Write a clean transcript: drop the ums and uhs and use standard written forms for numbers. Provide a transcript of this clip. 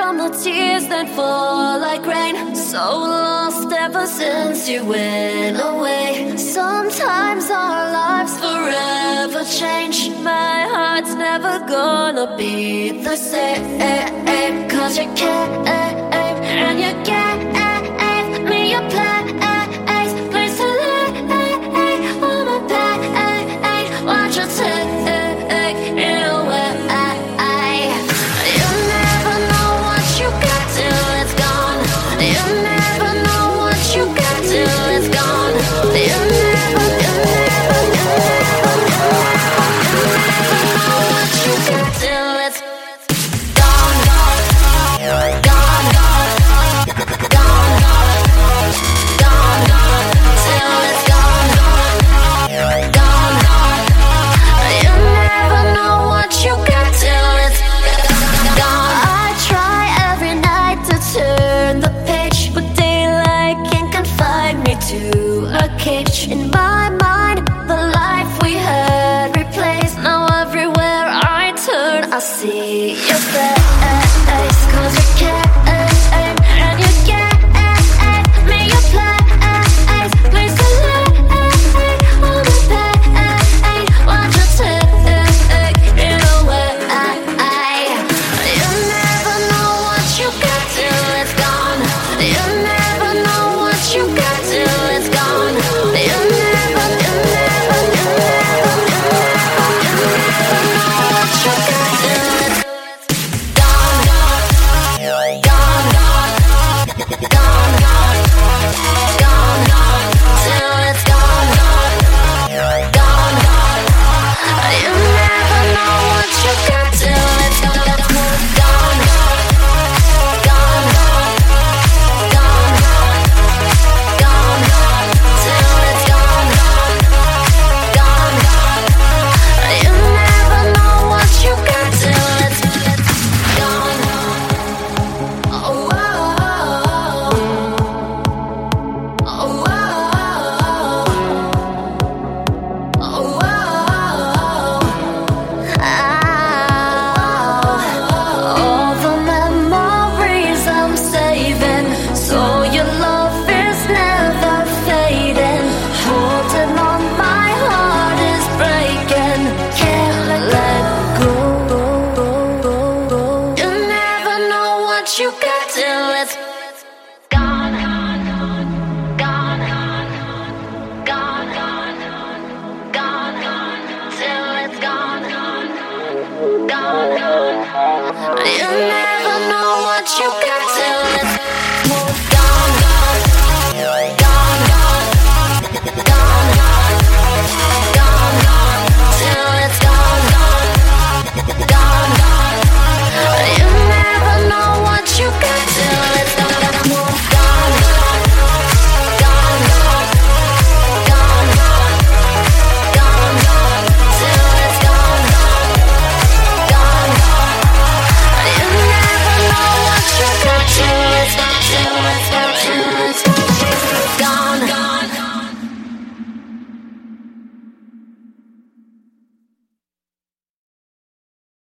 down, the tears then fall like rain. So lost ever since you went away. Sometimes our lives forever change. My heart's never gonna be the same. Cause you can't, and you gave me a place to lay all my pain. Watch you take it away. You never know what you got till it's gone. You never know what you got till it's gone. You never know what you got till it's gone, gone, gone, gone, till it's gone, gone. You never know what you got till it's gone. I try every night to turn the page, but daylight can't confine me to a cage. In my mind, the life we had replaced. Now everywhere I turn, I see your face. Cause you can't